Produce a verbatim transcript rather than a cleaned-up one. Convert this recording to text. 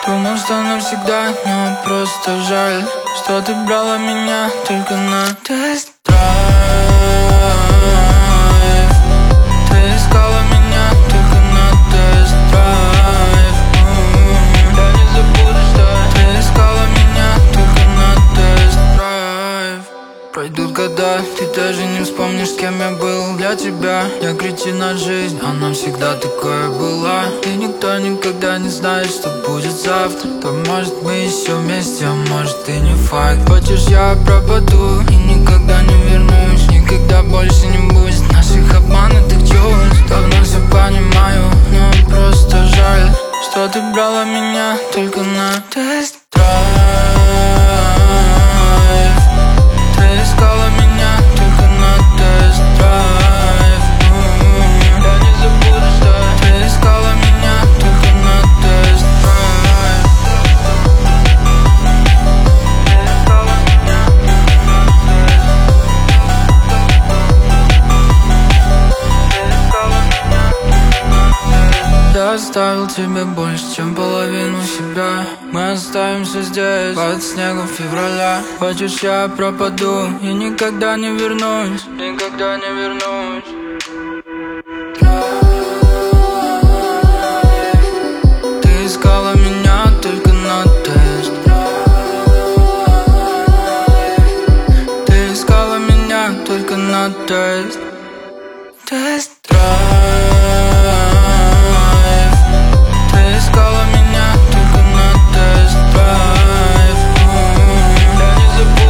Думал, что навсегда, но просто жаль, что ты брала меня только на тест-драйв. Ты искала меня только на тест-драйв. Я не забуду, что ты искала меня только на тест-драйв. Пройдут года, ты даже не вспомнишь, с кем я был для тебя. Я кретин от жизни, она всегда такое была. И никто никогда не знает, что будет завтра. То может мы еще вместе, а может и не факт. Хочешь, я пропаду и никогда не вернусь. Никогда больше не будет наших обманутых чувств. Давно все понимаю, но просто жаль, что ты брала меня только на тест-драйв. Ты искала меня только на тест-драйв. Я не забуду, что ты искала меня только на тест-драйв. Ты искала меня только на тест-драйв. Я оставил тебе больше, чем половину себя. Мы оставимся здесь под снегом февраля. Хочешь, я пропаду и никогда не вернусь. Никогда не вернусь. Ты искала меня только на тест. Ты искала меня только на тест. Тест-драйв. Ты искала меня только на тест-драйв. Я не забуду.